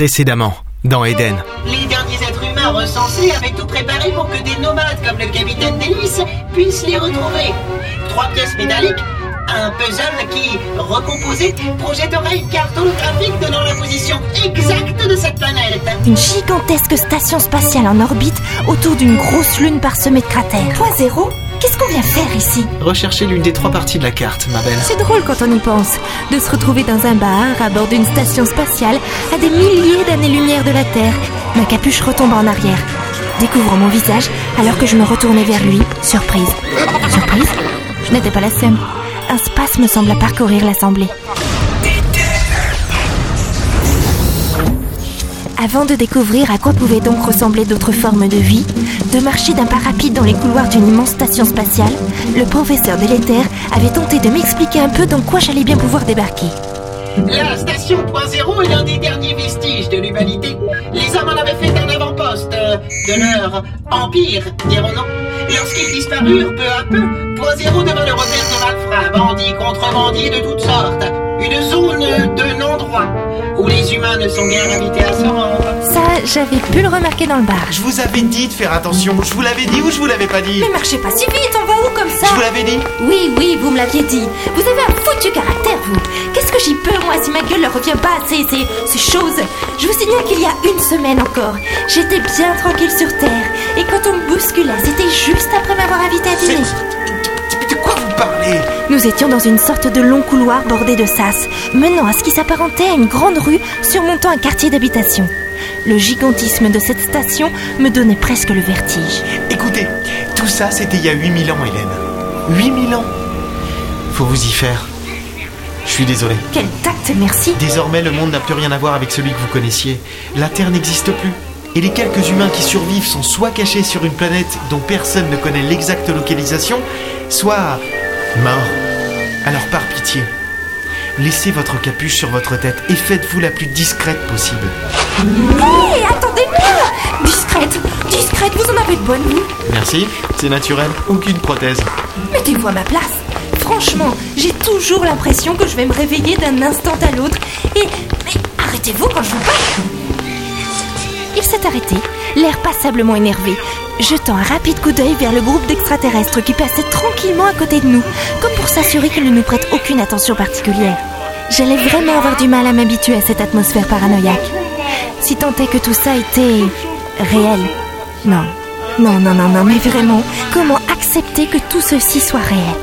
Précédemment, dans Eden. Les derniers êtres humains recensés avaient tout préparé pour que des nomades comme le capitaine Delis puissent les retrouver. 3 pièces métalliques, un puzzle qui, recomposé, projetterait une carte holographique donnant la position exacte de cette planète. Une gigantesque station spatiale en orbite autour d'une grosse lune parsemée de cratères. Point zéro. Qu'est-ce qu'on vient faire ici? Recherchez l'une des 3 parties de la carte, ma belle. C'est drôle quand on y pense, de se retrouver dans un bar à bord d'une station spatiale à des milliers d'années-lumière de la Terre. Ma capuche retombe en arrière. Découvre mon visage alors que je me retournais vers lui. Surprise. Surprise? Je n'étais pas la seule. Un spasme semble parcourir l'assemblée. Avant de découvrir à quoi pouvaient donc ressembler d'autres formes de vie, de marcher d'un pas rapide dans les couloirs d'une immense station spatiale, le professeur délétère avait tenté de m'expliquer un peu dans quoi j'allais bien pouvoir débarquer. La station Point Zéro est l'un des derniers vestiges de l'humanité. Les hommes en avaient fait un avant-poste de leur empire, dirons-nous. Lorsqu'ils disparurent peu à peu, Point Zéro devint le repère de malfrats, bandits, contrebandiers de toutes sortes. Une zone de non-droit, où les humains ne sont guère invités à se rendre. Ça, j'avais pu le remarquer dans le bar. Je vous avais dit de faire attention. Je vous l'avais dit ou je vous l'avais pas dit? Mais marchez pas si vite, on va où comme ça? Je vous l'avais dit? Oui, vous me l'aviez dit. Vous avez un foutu caractère, vous. Qu'est-ce que j'y peux, moi, si ma gueule leur revient pas assez, ces choses? Je vous signale qu'il y a une semaine encore, j'étais bien tranquille sur Terre. Et quand on me bousculait, c'était juste après m'avoir invité à dîner. De quoi vous parlez? Nous étions dans une sorte de long couloir bordé de sas, menant à ce qui s'apparentait à une grande rue surmontant un quartier d'habitation. Le gigantisme de cette station me donnait presque le vertige. Écoutez, tout ça c'était il y a 8000 ans, Hélène. 8000 ans. Faut vous y faire. Je suis désolé. Quel tact, merci. Désormais, le monde n'a plus rien à voir avec celui que vous connaissiez. La Terre n'existe plus. Et les quelques humains qui survivent sont soit cachés sur une planète dont personne ne connaît l'exacte localisation, soit morts. Alors par pitié, laissez votre capuche sur votre tête et faites-vous la plus discrète possible. Hé, attendez-moi! Discrète, vous en avez de bonnes, vous? Merci, c'est naturel, aucune prothèse. Mettez-vous à ma place. Franchement, j'ai toujours l'impression que je vais me réveiller d'un instant à l'autre. Mais arrêtez-vous quand je vous parle. Il s'est arrêté, l'air passablement énervé, jetant un rapide coup d'œil vers le groupe d'extraterrestres qui passait tranquillement à côté de nous, comme pour s'assurer qu'ils ne nous prêtent aucune attention particulière. J'allais vraiment avoir du mal à m'habituer à cette atmosphère paranoïaque. Si tant est que tout ça était réel. Non, mais vraiment, comment accepter que tout ceci soit réel?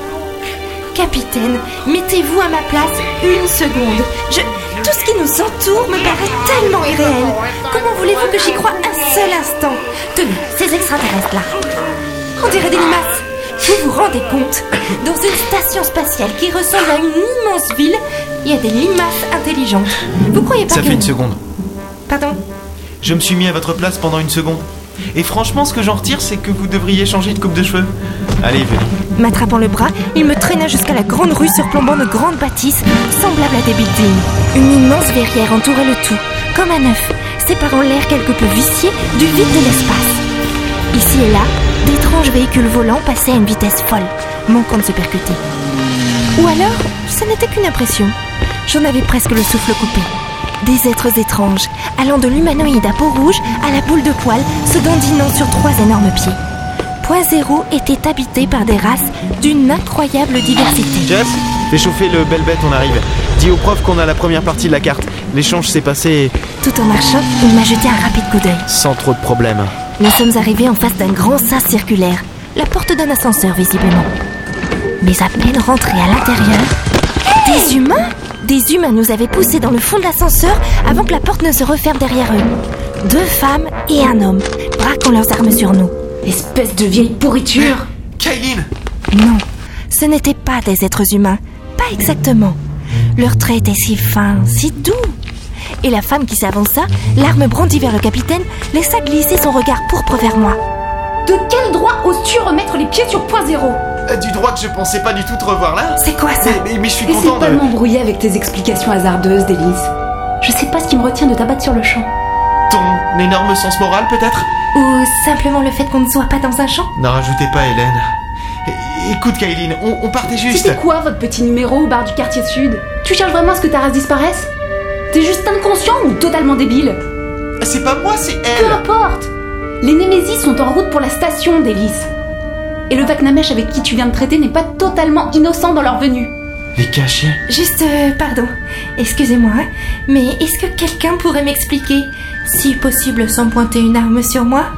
Capitaine, mettez-vous à ma place une seconde. Tout ce qui nous entoure me paraît tellement irréel. Comment voulez-vous que j'y croie un seul instant? Tenez, ces extraterrestres-là. On dirait des limaces. Vous vous rendez compte? Dans une station spatiale qui ressemble à une immense ville, il y a des limaces intelligentes. Vous croyez pas Ça fait une seconde. Pardon? Je me suis mis à votre place pendant une seconde. Et franchement, ce que j'en retire, c'est que vous devriez changer de coupe de cheveux. Allez, venez. M'attrapant le bras, il me traîna jusqu'à la grande rue surplombant de grandes bâtisses semblables à des buildings. Une immense verrière entourait le tout, comme un œuf, séparant l'air quelque peu vicié du vide de l'espace. Ici et là, d'étranges véhicules volants passaient à une vitesse folle, manquant de se percuter. Ou alors, ce n'était qu'une impression. J'en avais presque le souffle coupé. Des êtres étranges, allant de l'humanoïde à peau rouge à la boule de poil, se dandinant sur 3 énormes pieds. Point Zéro était habité par des races d'une incroyable diversité. Jess, fais chauffer le Belbet, on arrive. Dis au prof qu'on a la première partie de la carte. L'échange s'est passé... Tout en marchant, il m'a jeté un rapide coup d'œil. sans trop de problèmes. Nous sommes arrivés en face d'un grand sas circulaire, la porte d'un ascenseur visiblement. Mais à peine rentrés à l'intérieur... Des humains? Des humains nous avaient poussés dans le fond de l'ascenseur avant que la porte ne se referme derrière eux. 2 femmes et un homme, braquant leurs armes sur nous. Espèce de vieille pourriture! Kaylin! Non, ce n'étaient pas des êtres humains. Pas exactement. Leurs traits étaient si fins, si doux. Et la femme qui s'avança, l'arme brandie vers le capitaine, laissa glisser son regard pourpre vers moi. De quel droit oses-tu remettre les pieds sur Point Zéro? Du droit que je pensais pas du tout te revoir là. C'est quoi ça? Mais je suis Essaie content pas de m'embrouiller avec tes explications hasardeuses, Délice. Je sais pas ce qui me retient de t'abattre sur le champ. Ton énorme sens moral peut-être? Ou simplement le fait qu'on ne soit pas dans un champ? N'en rajoutez pas, Hélène. Écoute, Kaylin, on partait juste. C'était quoi votre petit numéro au bar du quartier sud? Tu cherches vraiment à ce que ta race disparaisse? T'es juste inconscient ou totalement débile? C'est pas moi, c'est Peu elle. importe. Les Némésis sont en route pour la station, Délice. Et le Vaknamesh avec qui tu viens de traiter n'est pas totalement innocent dans leur venue. Les cachets. Juste, pardon, excusez-moi, mais est-ce que quelqu'un pourrait m'expliquer, si possible sans pointer une arme sur moi,